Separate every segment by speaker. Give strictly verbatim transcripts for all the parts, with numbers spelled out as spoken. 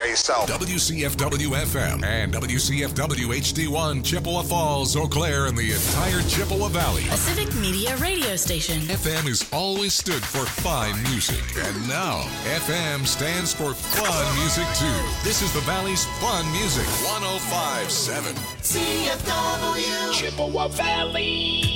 Speaker 1: Valley South.
Speaker 2: W C F W F M and W C F W H D one, Chippewa Falls, Eau Claire, and the entire Chippewa Valley.
Speaker 3: A Civic Media radio station.
Speaker 2: F M has always stood for fine music, and now F M stands for fun music too. This is the Valley's fun music. one oh five point seven
Speaker 4: C F W
Speaker 5: Chippewa Valley.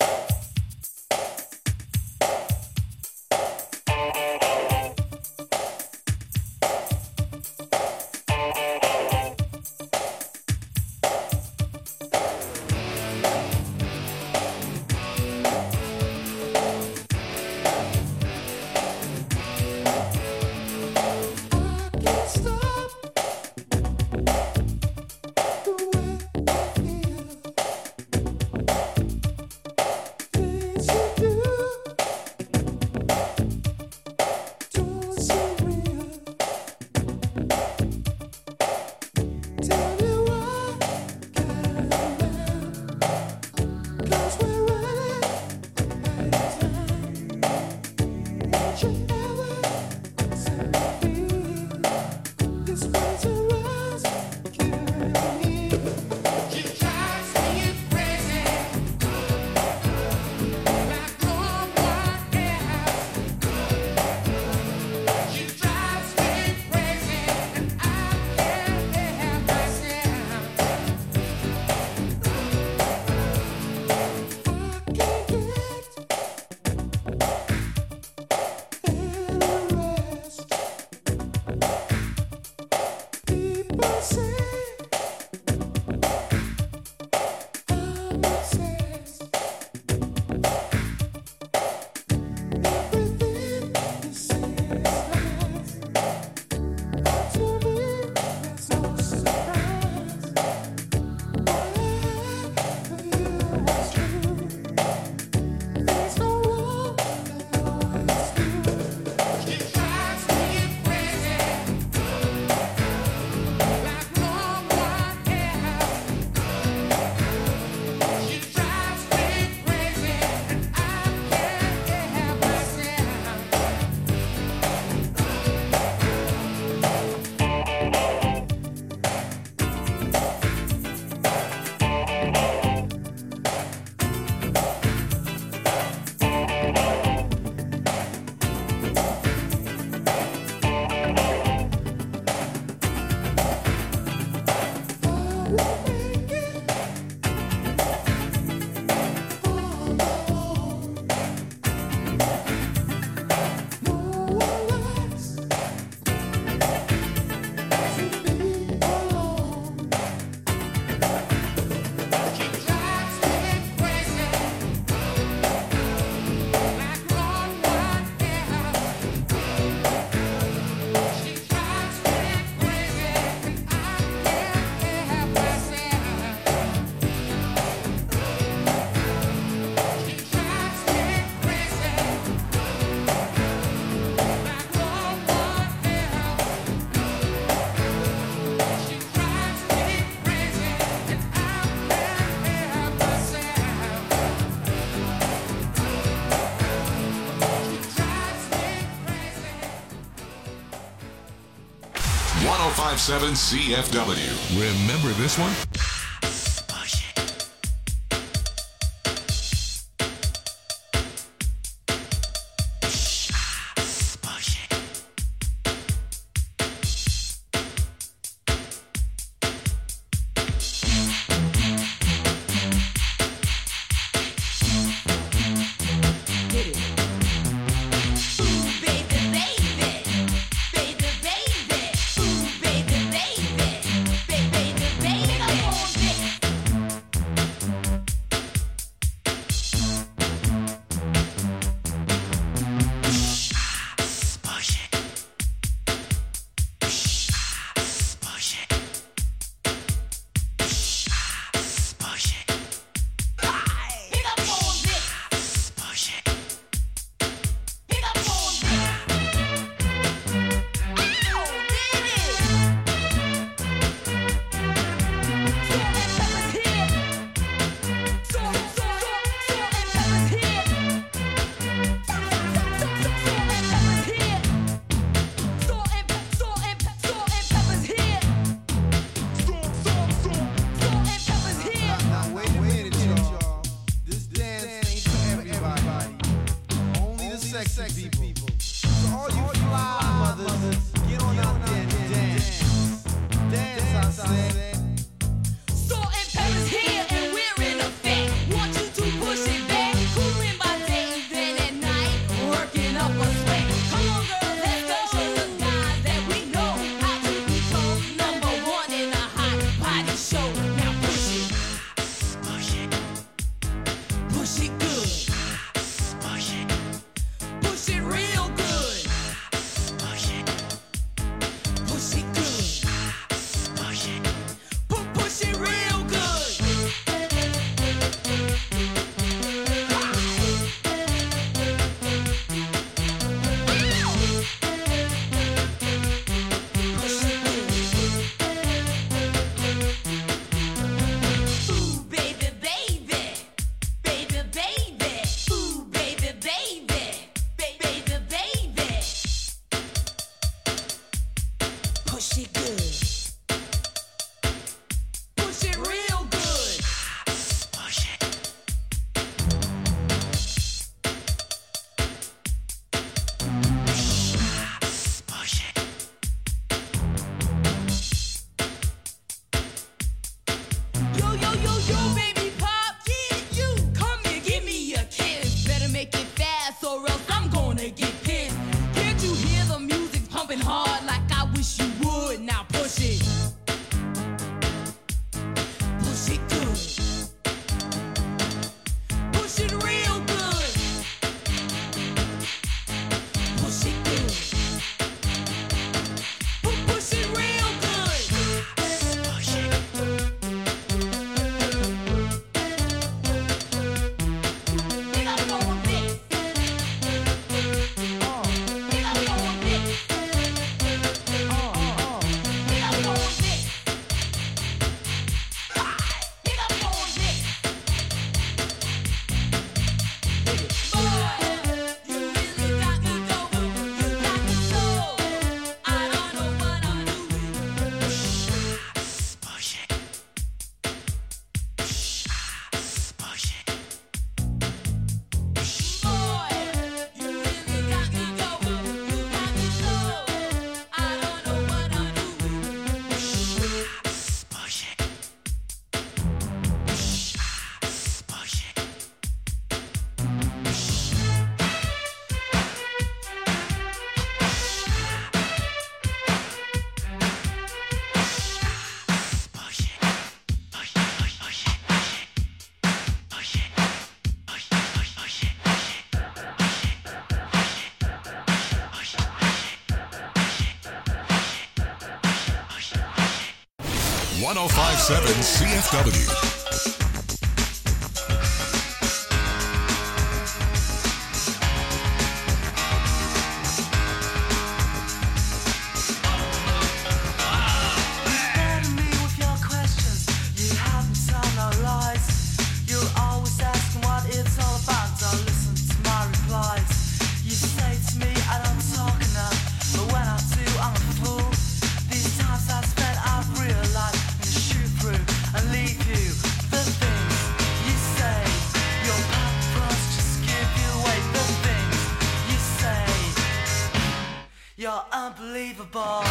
Speaker 2: one oh five point seven C F W. Remember this one?
Speaker 4: Baby, baby, baby, baby, baby, baby, baby, baby,
Speaker 1: push it good. Push it real good. Push it. Push it. Yo, yo, yo, yo, baby pop, yeah, you. Come here, give me a kiss. Better make it fast or else I'm gonna get pissed. Can't you hear the music pumping hard like I wish you would? Now push it. Push it good. Push it real good. Push it good. Pu- Push it real good. Push it. Pick up on this. Oh. Pick up on this. Oh, oh, oh. Pick up on this. Ah. Pick up on this. Boy, you really got me going. You got me so. I don't know what I'm doing. Push it. Push it. Boy, you really got me going. You got me so. I don't know what I'm doing. Push it. Push it.
Speaker 2: one oh five point seven C F W.
Speaker 6: Burden me with your questions. You haven't told no lies. You're always asking what it's all about. Don't listen to my replies. You say to me I don't talk enough, but when I do, I'm a fool. These times I spent, I've realized I'm gonna shoot through and leave you. The things you say, your purpose just give you away. The things you say, you're unbelievable.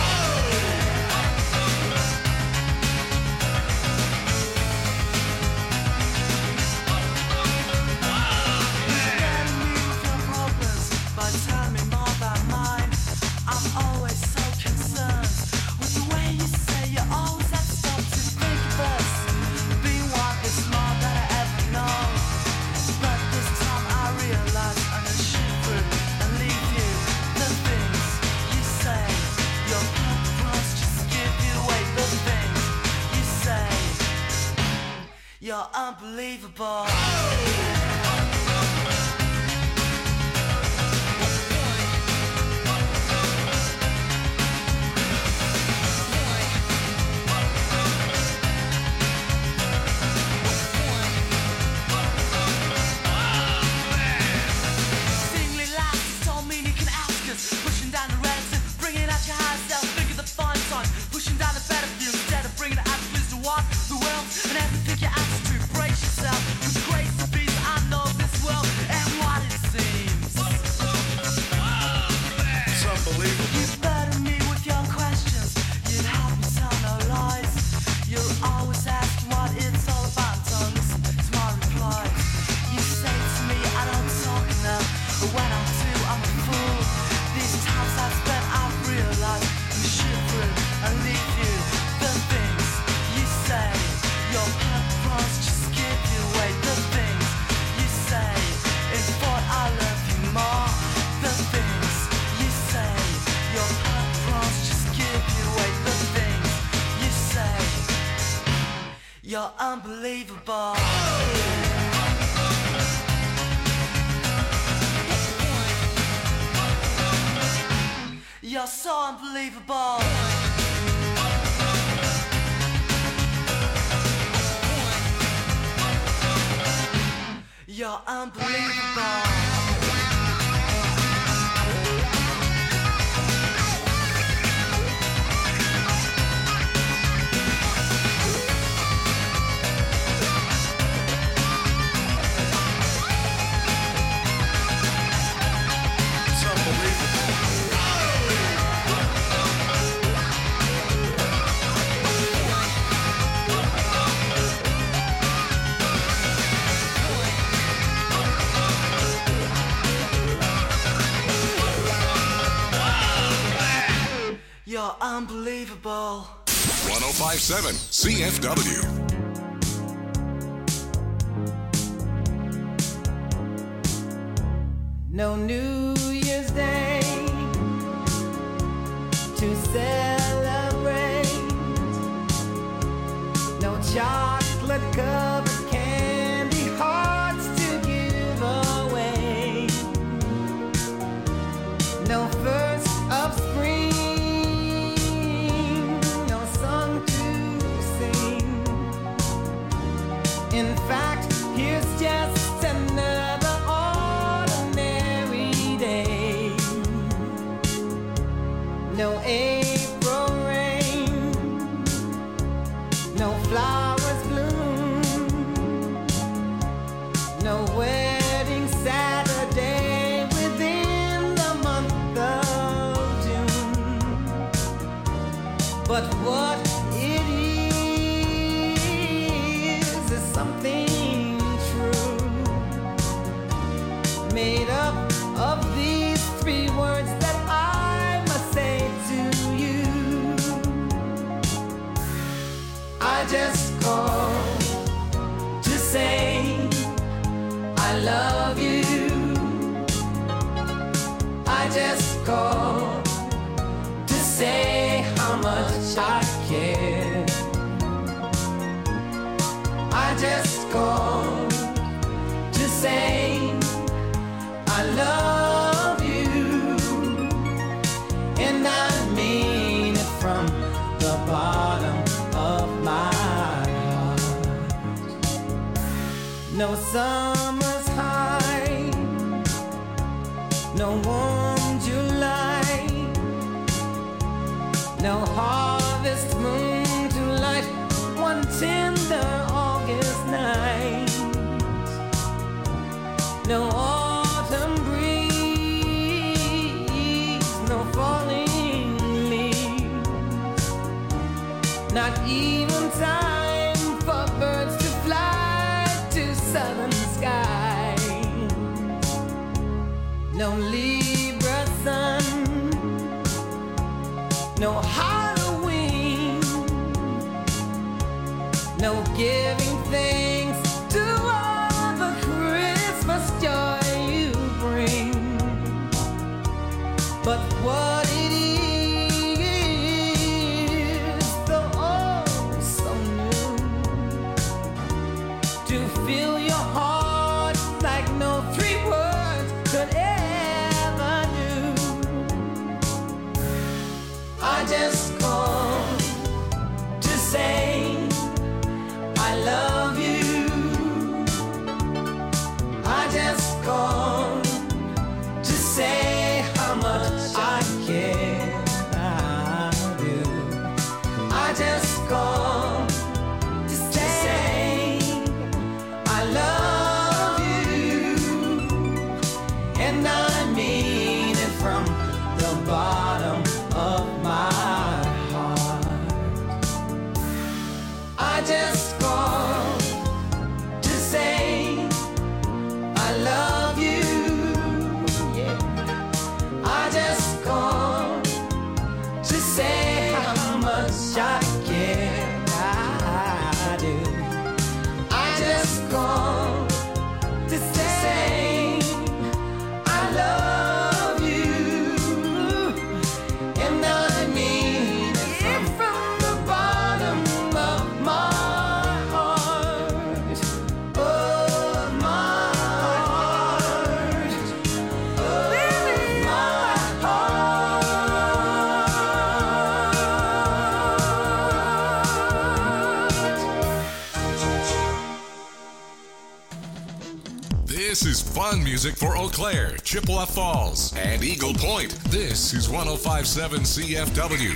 Speaker 6: Burden me with your problems by telling me more about mine. I'm always so concerned with the way you say you always have to stop to think of us. Being one is more than I ever know. But this time I realize I'm gonna shoot through and leave you. The things you say, your purpose just give you away. The things you say, you're unbelievable. Singly laughs, don't mean you can ask us. Pushing down the relative, bringing out your higher self. Think of the fun times, pushing down the better view instead of bringing the absolutes to what the world and everything you ask to. Brace yourself with the grace of peace. I know this world and what it seems.
Speaker 2: It's unbelievable.
Speaker 6: You burden me with your questions. You have me tell no lies. You're always asking what it's all about. Don't listen to my replies. You say to me I don't talk enough, but when I do, I'm a fool. These times I've spent, I've realized I'm shoot through and leave you. The things you say, your purpose just give you away. The things you say is what I love you more. The things you say, your purpose just give you away. The things you say, you're unbelievable. You're so unbelievable. You're unbelievable. unbelievable.
Speaker 2: one oh five point seven C F W.
Speaker 7: No New Year's Day to celebrate. No chocolate covered candy hearts to give away. No first of spring, no song to sing. In fact, here's just another no April rain, no flowers bloom, no wedding Saturday within the month of June. But what it is is something true, made up of these three words that I I just called to say I love you. I just called to say how much I care. I just called to say I love you, and I mean it from the bottom of my heart. No summer's high, no warm July, no harvest moon to light one tender August night, no autumn breeze, no falling leaves, not even time for birds to fly to southern skies. No Libra sun, no Halloween, no giving thanks to all the Christmas joy you bring. But what it is, though oh so new, to fill your heart like no three words could ever do. I just called to say I love you. I just called to say how much I care. I do. I just called to say I love you, and I mean it from the bottom of my heart. I just called to say I love you. Yeah. I just called to say how much I care. I do. I just called to say I love you, and I mean it from the bottom of my heart. Oh, my heart. Oh, my heart.
Speaker 2: This is fun music for Eau Claire, Chippewa Falls, and Eagle Point. This is one oh five point seven C F W.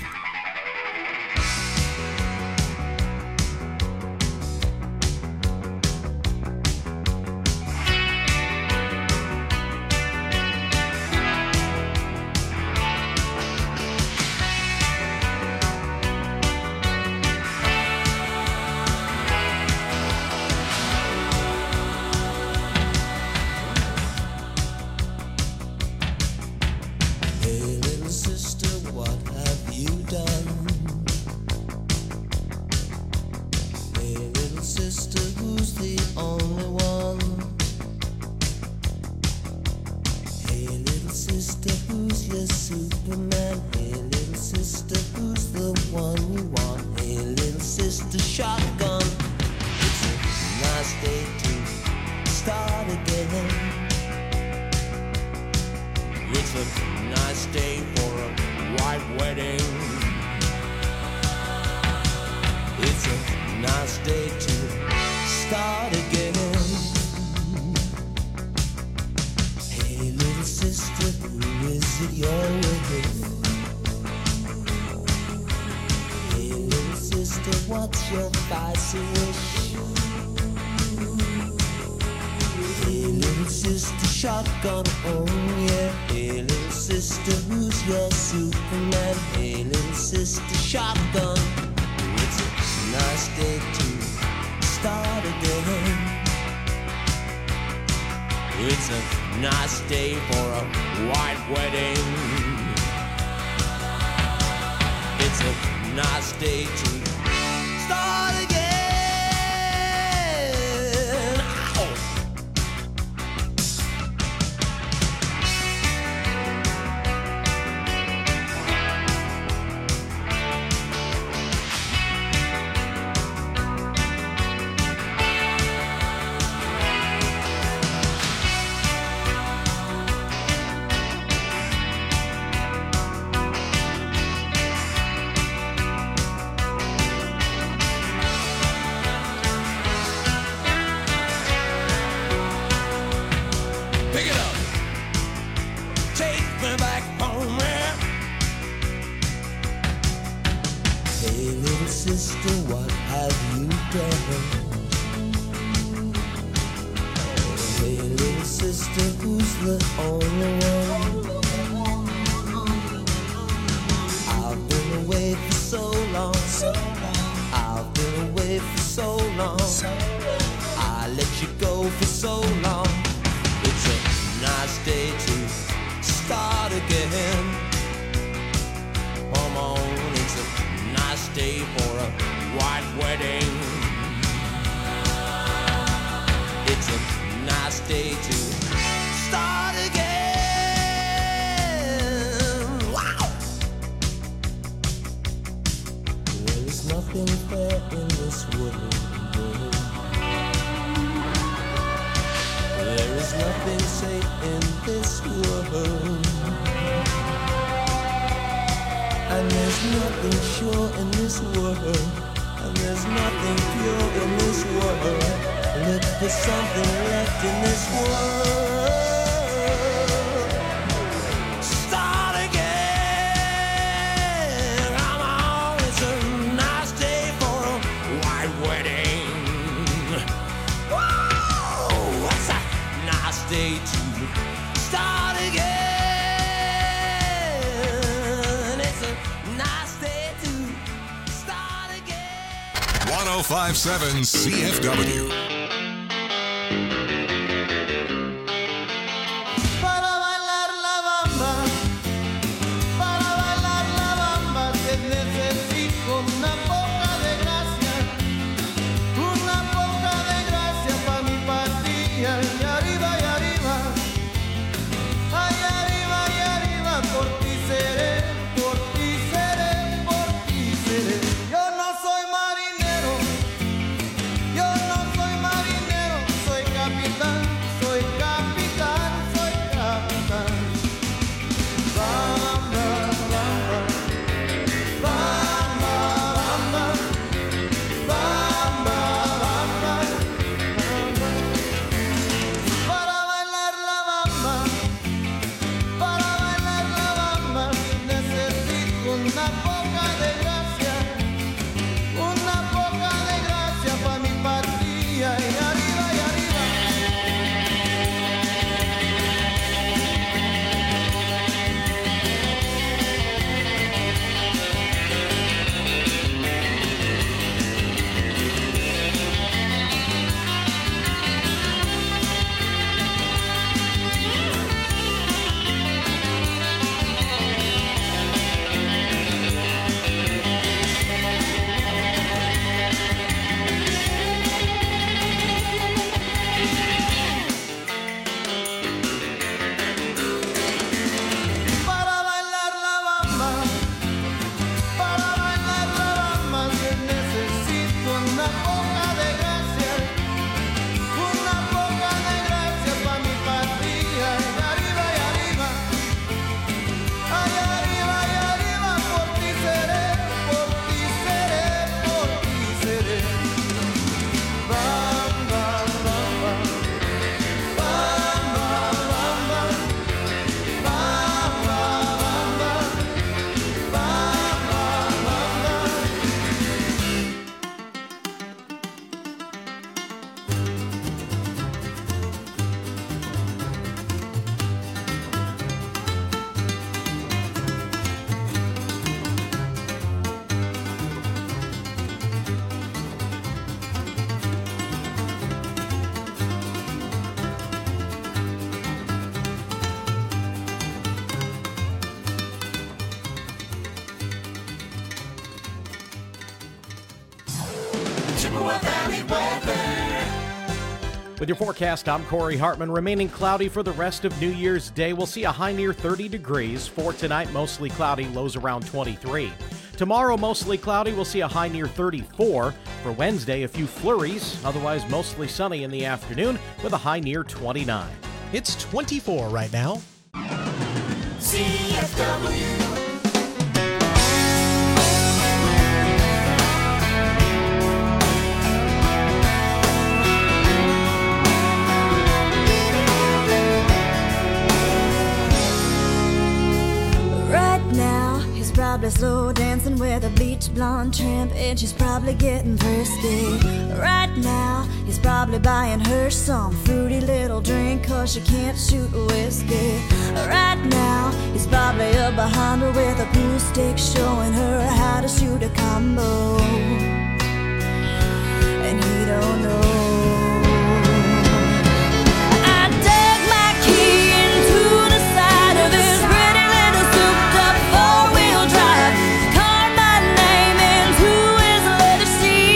Speaker 8: Hey little sister, what have you done? nice day to start again. Hey little sister, who is it you're with? Hey little sister, what's your vice wish? Hey little sister, shotgun, oh yeah. Hey little sister, who's your Superman? Hey little sister, shotgun. It's a nice day to start again. It's a nice day for a white wedding. It's a nice day to start again. Ow. Sister, what have you done? Hey little sister, who's the only one? I've been away for so long. I've been away for so long. I let you go for so long. It's a nice day to start again. Come on, it's a nice day for a white wedding. It's a nice day to start again. Wow! There is nothing fair in this world. There is nothing safe in this world. And there's nothing sure in this world. And there's nothing pure in this world. Look for something left in this world. Start again. Come on, it's a nice day for a white wedding. Whoa, it's a nice day to start again.
Speaker 2: one oh five point seven C F W.
Speaker 6: Yo no soy
Speaker 4: Chippewa Valley weather.
Speaker 9: With your forecast, I'm Corey Hartman. Remaining cloudy for the rest of New Year's Day. We'll see a high near thirty degrees. For tonight, mostly cloudy, lows around twenty-three. Tomorrow, mostly cloudy. We'll see a high near thirty-four. For Wednesday, a few flurries. Otherwise, mostly sunny in the afternoon with a high near twenty-nine.
Speaker 10: It's twenty-four right now.
Speaker 4: C F W.
Speaker 11: Probably slow dancing with a bleach blonde tramp, and she's probably getting thirsty. Right now, he's probably buying her some fruity little drink, cause she can't shoot whiskey. Right now, he's probably up behind her with a pool stick, showing her how to shoot a combo. And he don't know. I dug my key into the side of his pretty little souped up four-wheel drive, carved my name into his leather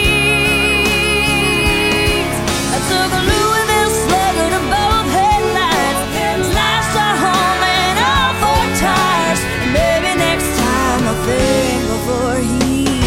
Speaker 11: seats. I took a Louisville Slugger to both headlights, slashed a home and all four tires. Maybe next time I'll think before he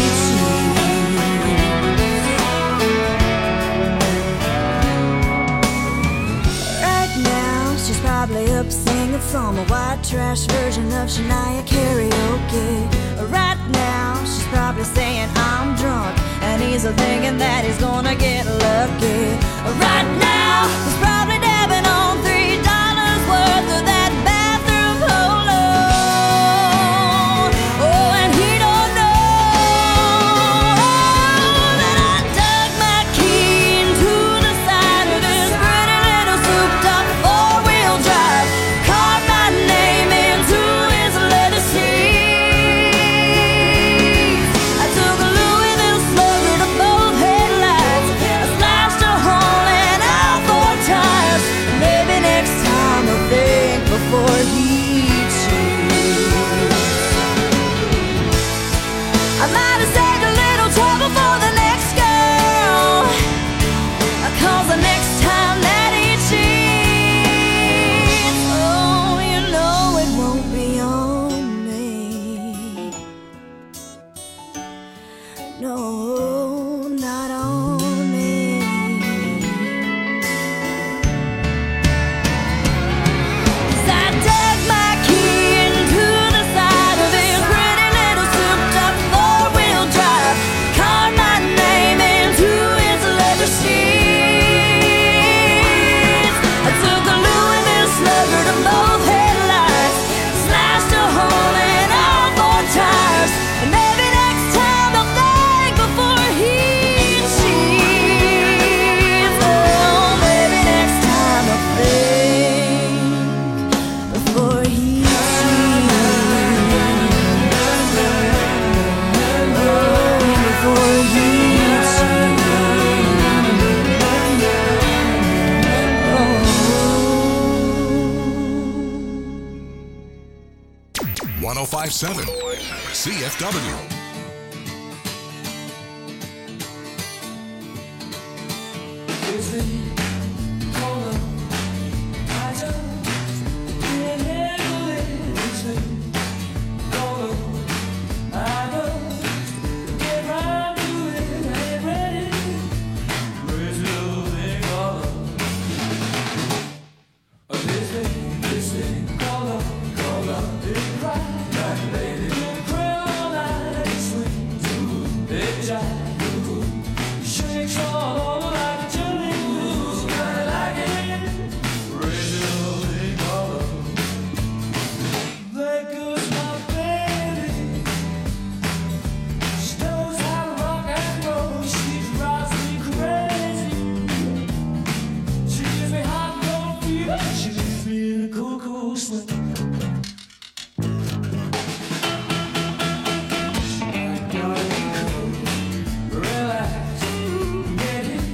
Speaker 11: probably up singing some white trash version of Shania karaoke. Right now, she's probably saying I'm drunk, and he's thinking that he's gonna get lucky. Right now, he's probably dabbing on three dollars worth of that bathroom polo. Oh, and he don't know that I dug my key into the side of this pretty little souped up four-wheel drive, carved my name into his leather seats. I took a Louisville Slugger to both headlights, I slashed a hole in all four tires. Maybe next time I'll think before he cheats. I might have saved a little trouble for the next girl, cause the next time that he cheats, oh, you know it won't be on me. No, not on me. 'Cause I dug my key into the side of his pretty little souped up four-wheel drive, carved my name into his leather seats. I took a Louisville Slugger to both headlights, slashed a hole in all four tires. And maybe next time I'll think before he cheats. Oh, maybe next time I'll think before he cheats. Oh, before he
Speaker 2: one oh five point seven C F W.
Speaker 6: Relax, get it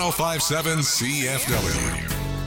Speaker 2: oh five point seven C F W.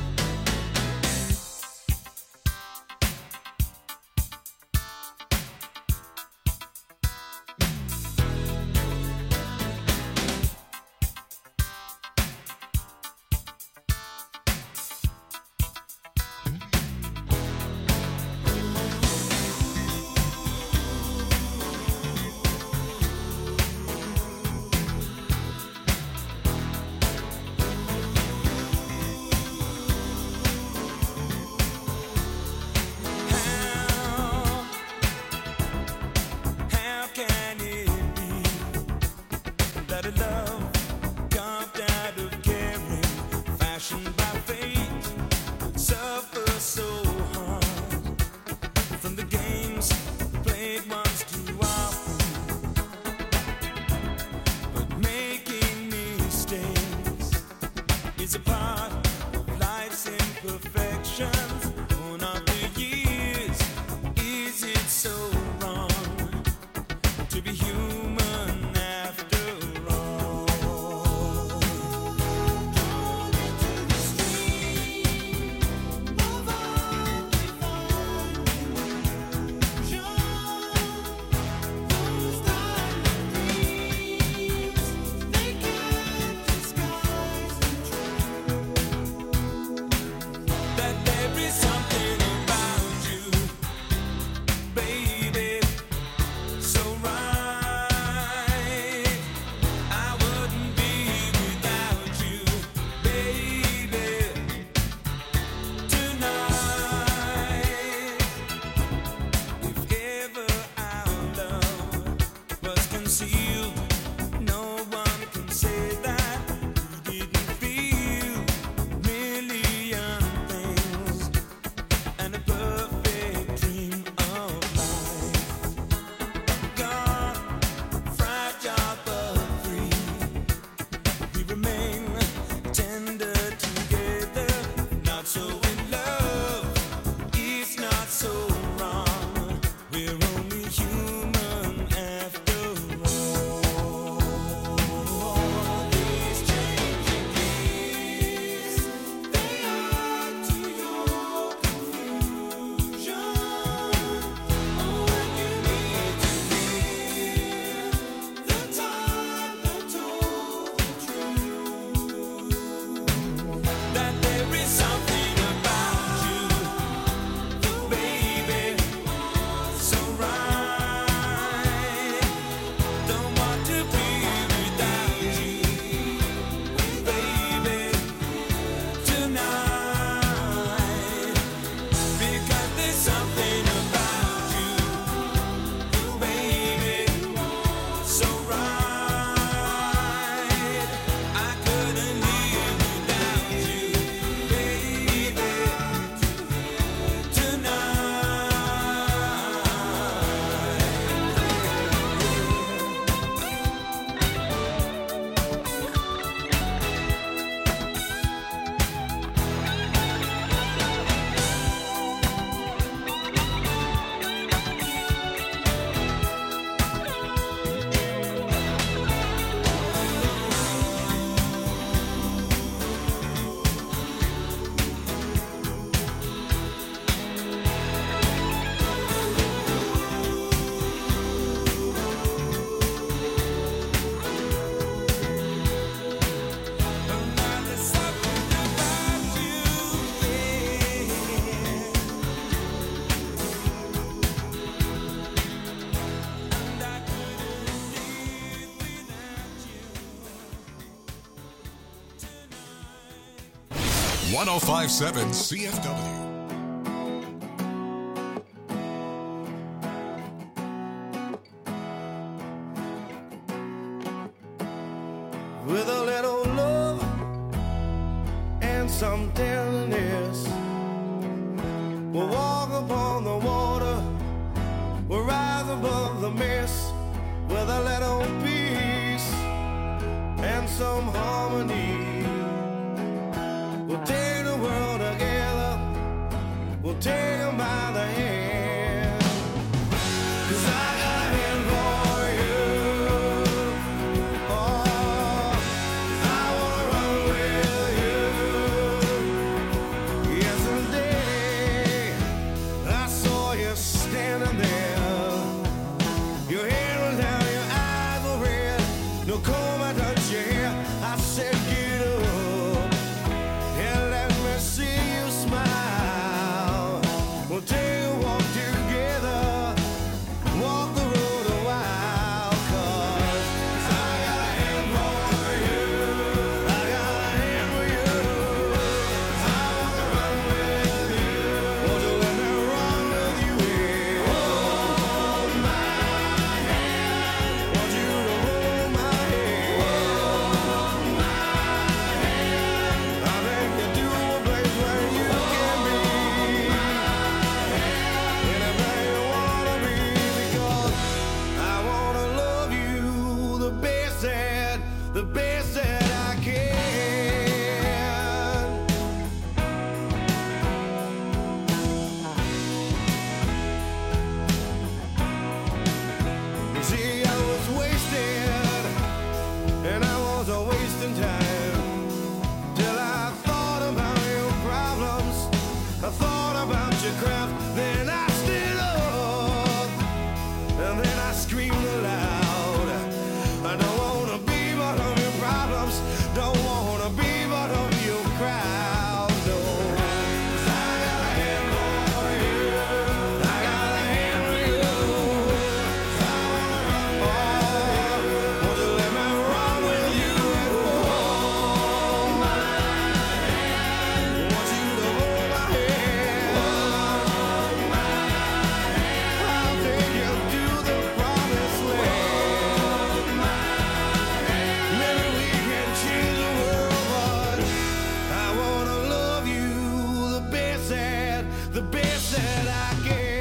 Speaker 2: one oh five point seven C F W.
Speaker 12: With a little love and some tenderness, we'll walk upon the water, we'll rise above the mist. With a little peace and some harmony, we'll take the world together, we'll take them by the hand. 'Cause I got a hand for you. Oh, I wanna run with standing there. Your head was down, your eyes were red. No comb, I touched your hair. I said, get up and let me see you smile. We'll take a walk together, walk the road a while. 'Cause I got a hand for you, I got a hand for you. I wanna run with you, won't you let me run with you? Yeah. Hold my hand, want you to hold my hand. Hold my hand, I think you do a place where you can be anything you wanna be, because I wanna love you the best that, the best that I can. You see, I was wasted, and I was a wasting time, till I thought about your problems, I thought about your craft, then I stood up, and then I screamed aloud. I don't wanna be part of your problems, don't wanna be part of your crowd, no. 'Cause I got a hand for you, I got a hand for you. I wanna run, oh, won't you let me run with you? Hold my hand, want you to hold my hand. Hold my hand, I'll take you to the promised land. Maybe we can change the world, but I wanna love you the best that, the best that I can.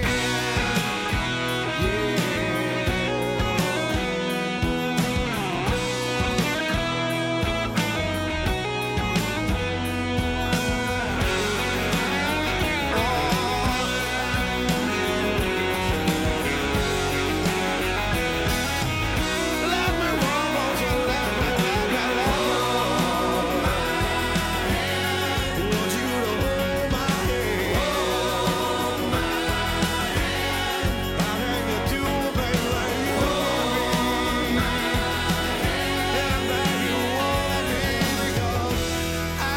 Speaker 12: Let me run, won't you let me, let me, let me. Want you to hold my hand. Hold my hand, I think you do a place like you can be. Anything you wanna be, because I,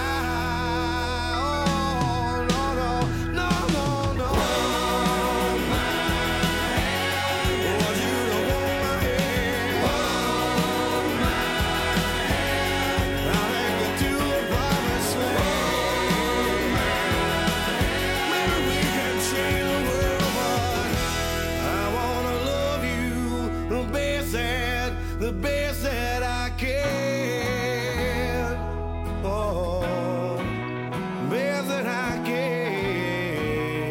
Speaker 12: oh, no, no, no, no, no. Hold my hand, want you to hold my hand. Hold my hand, I think you do a promised land. Maybe we can change the world, but I wanna love you the best that, the best that I can. Oh, best that I can.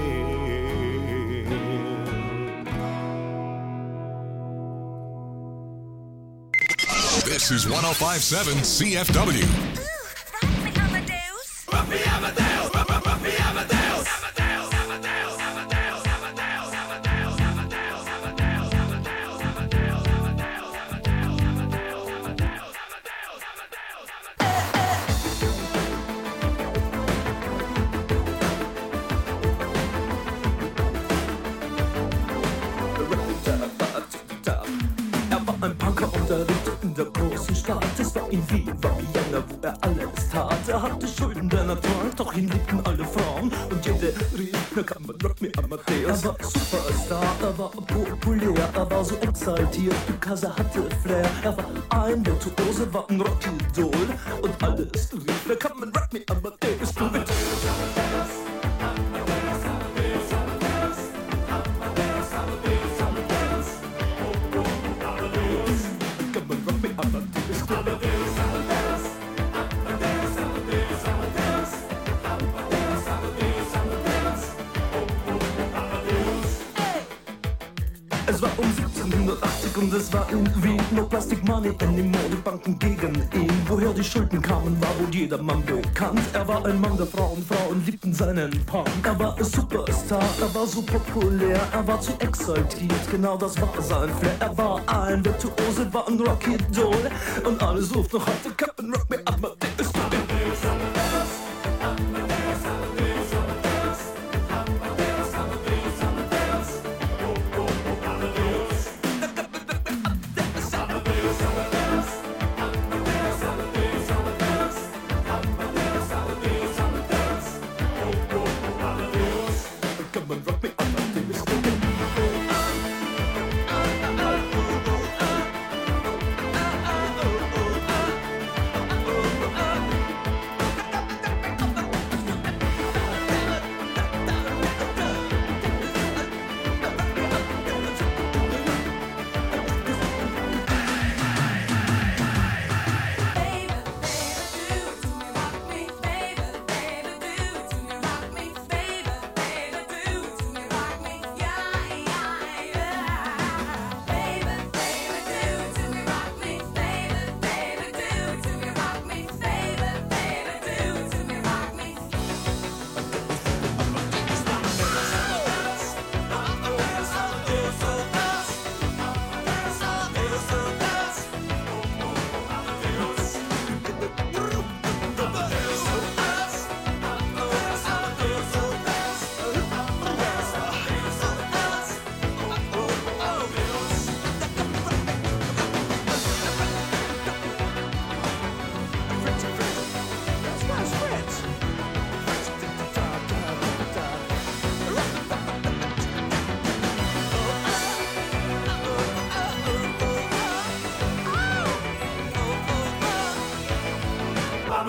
Speaker 2: This is one oh five point seven C F W.
Speaker 13: Er war ein Punker und er lebte in der großen Stadt. Es war in Wien, war Vienna, wo er alles tat. Er hatte Schulden, denn er trank, doch ihn liebten alle Frauen. Und jede rief, na kann man Rock Me Amadeus. Er war Superstar, er war populär, er war so exaltiert, because er hatte Flair. Er war ein Virtuose, war ein Rockidol. Und alles rief, na kann man Rock Me Amadeus. Du mit Es war um siebzehnhundertachtzig und es war in Wien. No Plastic Money anymore, die Banken gegen ihn. Woher die Schulden kamen, war wohl jedermann bekannt. Er war ein Mann der Frauen, Frauen liebten seinen Punk. Er war ein Superstar, er war so populär, er war zu exaltiert, genau das war sein Flair. Er war ein Virtuose, war ein Rockidol und alles ruft noch heute Captain Rock Me Amadeus.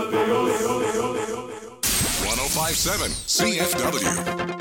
Speaker 2: one oh five point seven C F W.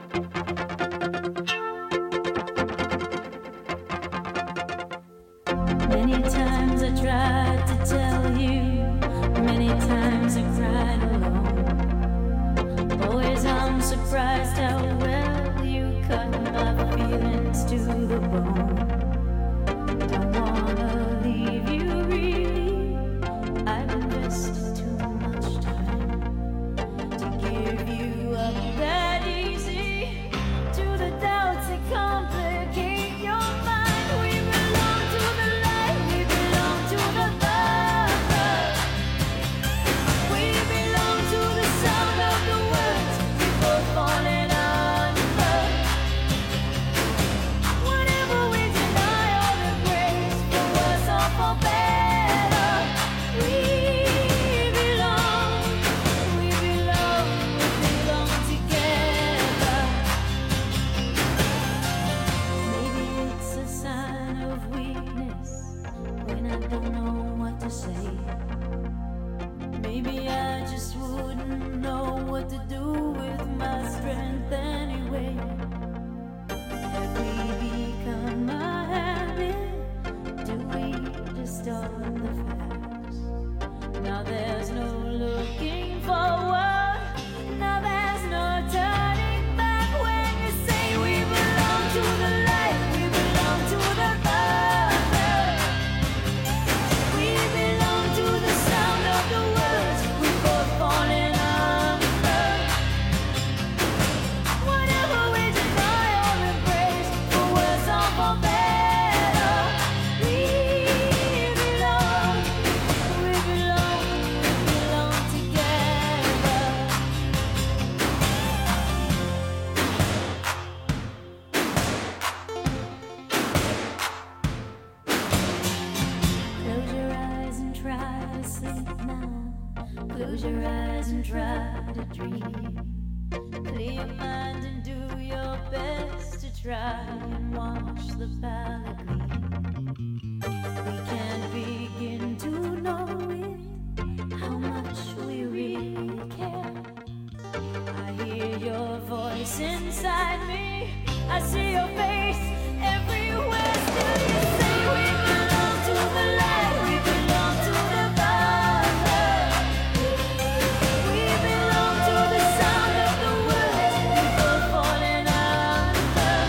Speaker 11: Many times I tried to tell you, many times I cried alone. Always I'm surprised how well you cut my feelings to the bone. Don't wanna leave you really, I've invested too much time to give you up that easy to the doubts that complicate your mind. We belong to the light, we belong to the thunder. We belong to the sound of the words we both falling under. Whenever we deny all the grace, for worse or for better, we belong, we belong, we belong together. Maybe it's a sign of weakness when I don't know what to say. Maybe I just wouldn't know what to do with my strength anyway. Have we become a habit? Do we distort the facts? Now there's no looking forward. Now there's no turning back when you say we belong to the light, we belong to the thunder. We belong to the sound of the words we both falling under. Whatever we deny or embrace, for worse or for better, we belong, we belong, we belong together. Close your eyes and try to sleep now. Close your eyes and try to dream. Clear your mind and do your best to try and watch the palette gleam. We can't begin to know it, how much we really care. I hear your voice inside me, I see your face everywhere. Still you say we belong to the light, we belong to the thunder. We belong to the sound of the words we both falling under.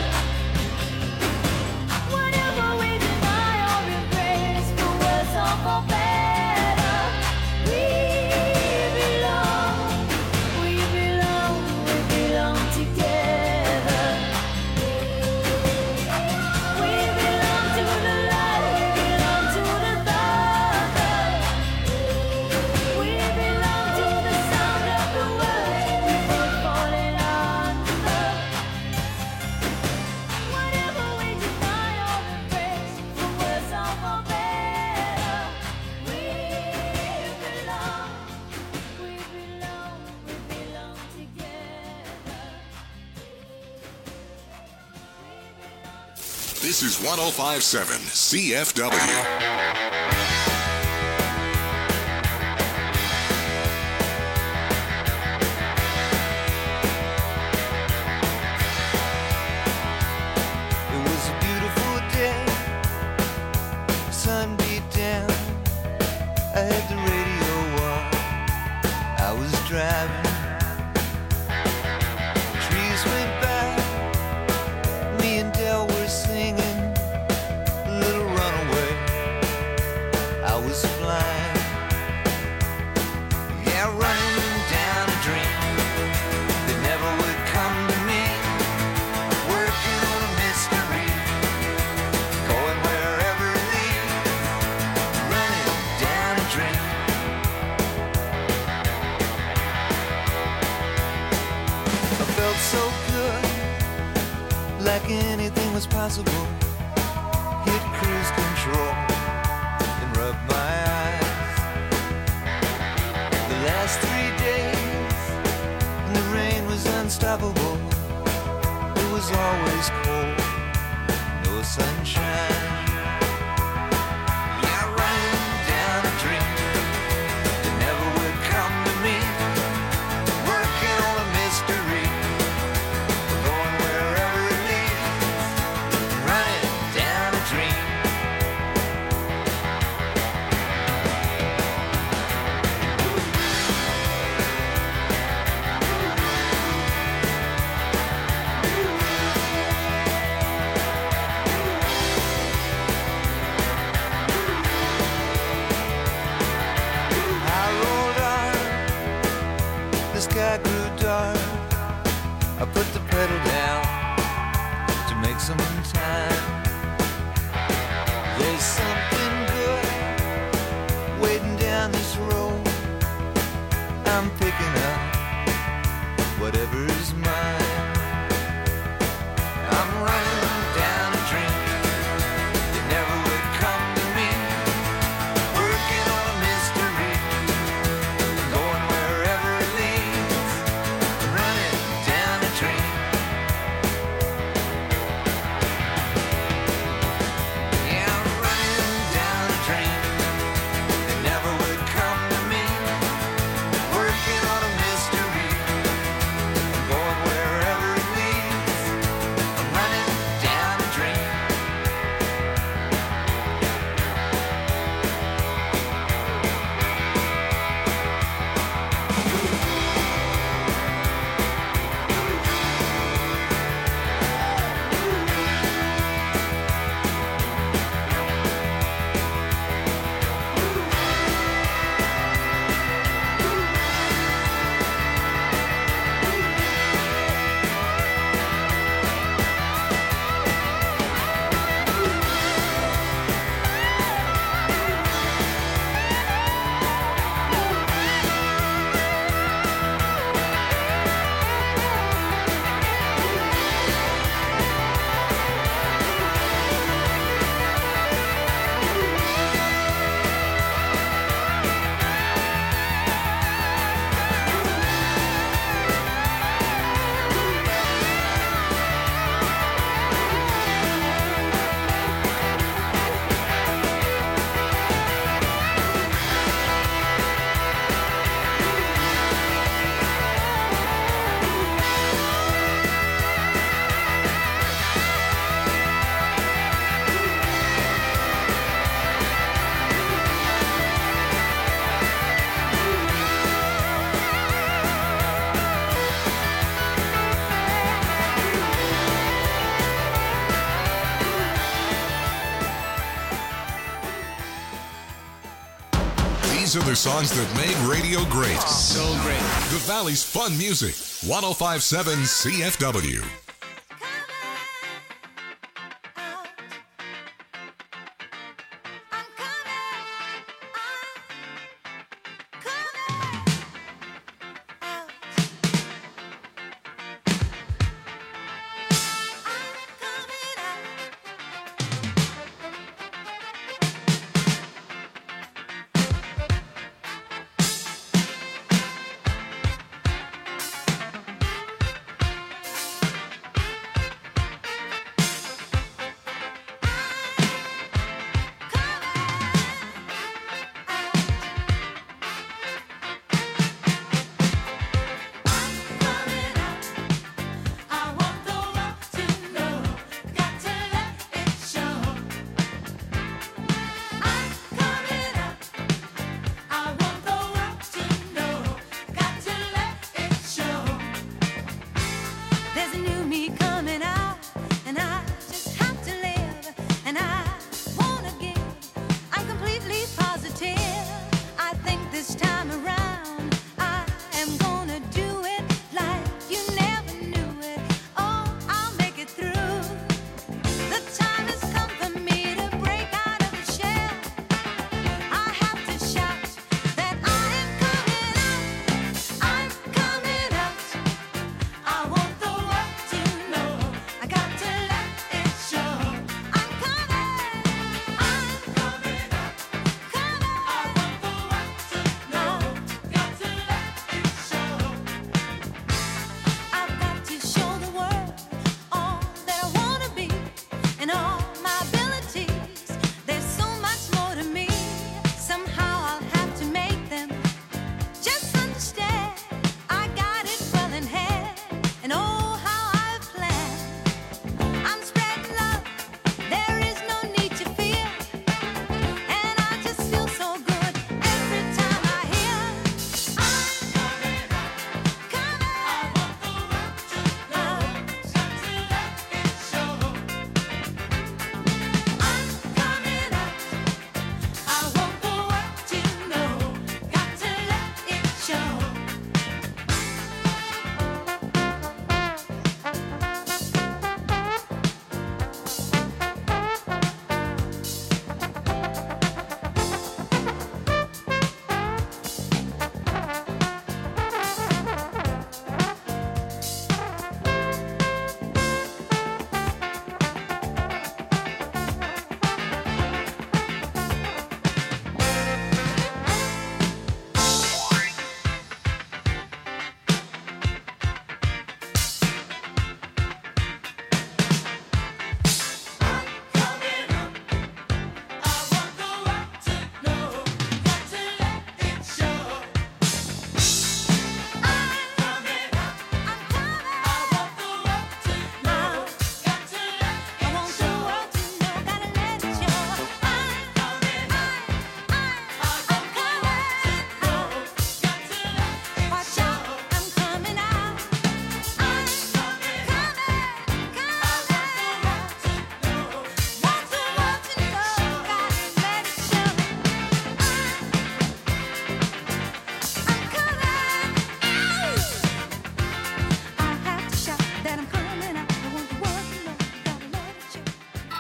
Speaker 11: Whatever we deny or embrace, for worse or for better, we belong, we belong, we belong together. We belong to the light, we belong to the thunder. We belong to the sound of the words we both falling under. Whatever we deny or embrace, for worse or for better, we belong, we belong, we belong together.
Speaker 2: This is one oh five point seven C F W.
Speaker 8: It was a beautiful day, sun beat down. I had the radio on, I was driving. Trees went by, me and Del were singing Little Runaway. I was flying, yeah, running down a dream that never would come to me. Working on a mystery, going wherever it leads, running down a dream. I felt so good, like anything was possible. Hit cruise control and rubbed my eyes. The last three days, and the rain was unstoppable. It was always cold, no sunshine. Yeah, running down a dream that never would come. take some time. There's something good waiting down this road. I'm picking up whatever is mine. I'm running down a dream that never would come to me. Working on a mystery, going wherever it leads. I'm running down a dream. Yeah, I'm running down a dream that never would come to me. Working on a mystery, going wherever it leads. I'm running down a dream.
Speaker 2: These are the songs that made radio great.
Speaker 14: So great.
Speaker 2: The Valley's fun music. one oh five point seven C F W.
Speaker 8: I'm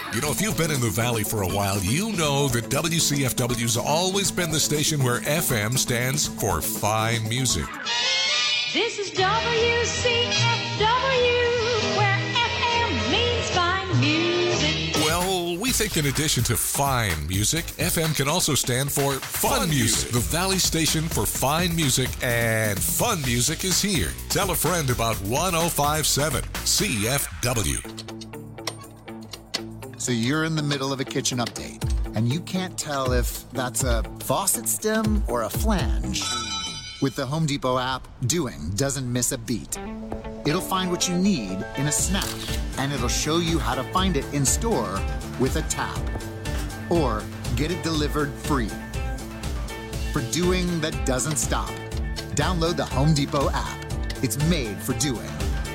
Speaker 2: You know, if you've been in the Valley for a while, you know that W C F W's always been the station where F M stands for fine music.
Speaker 14: This is W C F W, where F M means fine music.
Speaker 2: Well, we think in addition to fine music, F M can also stand for fun, fun music. music. The Valley station for fine music and fun music is here. Tell a friend about one oh five point seven C F W.
Speaker 15: So you're in the middle of a kitchen update, and you can't tell if that's a faucet stem or a flange. With the Home Depot app, doing doesn't miss a beat. It'll find what you need in a snap, and it'll show you how to find it in store with a tap. Or get it delivered free. For doing that doesn't stop, download the Home Depot app. It's made for doing.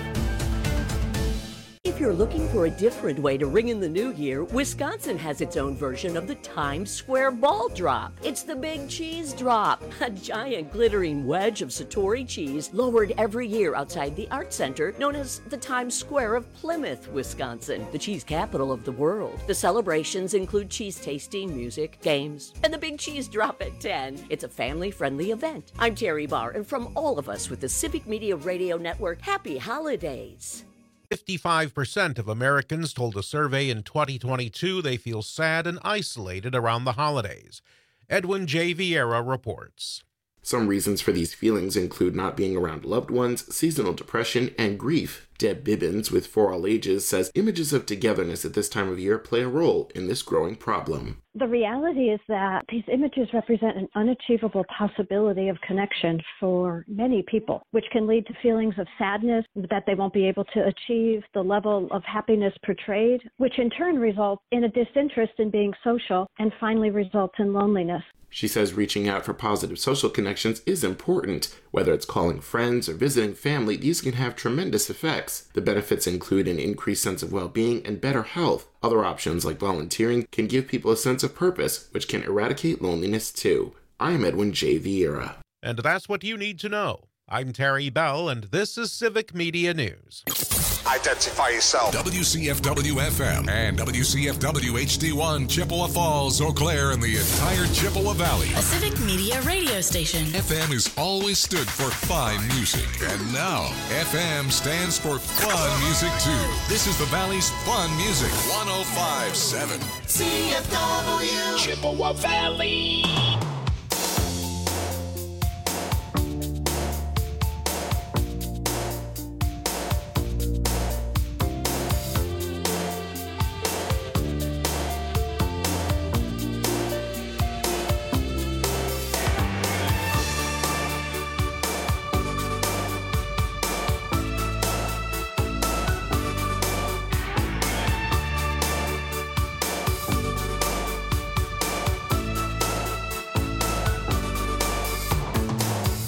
Speaker 16: If you're looking for a different way to ring in the new year, Wisconsin has its own version of the Times Square Ball Drop. It's the Big Cheese Drop, a giant glittering wedge of Satori cheese lowered every year outside the Art Center, known as the Times Square of Plymouth, Wisconsin, the cheese capital of the world. The celebrations include cheese tasting, music, games, and the Big Cheese Drop at ten. It's a family-friendly event. I'm Terry Barr, and from all of us with the Civic Media Radio Network, happy holidays.
Speaker 17: fifty-five percent of Americans told a survey in twenty twenty-two they feel sad and isolated around the holidays. Edwin J. Vieira reports.
Speaker 18: Some reasons for these feelings include not being around loved ones, seasonal depression, and grief. Deb Bibbins with For All Ages says images of togetherness at this time of year play a role in this growing problem.
Speaker 19: The reality is that these images represent an unachievable possibility of connection for many people, which can lead to feelings of sadness that they won't be able to achieve the level of happiness portrayed, which in turn results in a disinterest in being social and finally results in loneliness.
Speaker 18: She says reaching out for positive social connections is important. Whether it's calling friends or visiting family, these can have tremendous effects. The benefits include an increased sense of well-being and better health. Other options like volunteering can give people a sense of purpose, which can eradicate loneliness too. I'm Edwin J. Vieira.
Speaker 17: And that's what you need to know. I'm Terry Bell, and this is Civic Media News.
Speaker 2: Identify yourself. W C F W F M and W C F W H D one, Chippewa Falls, Eau Claire, and the entire Chippewa Valley.
Speaker 3: A Civic Media radio station.
Speaker 2: F M has always stood for fine music, and now F M stands for fun music too. This is the Valley's fun music, one oh five point seven
Speaker 4: C F W
Speaker 5: Chippewa Valley.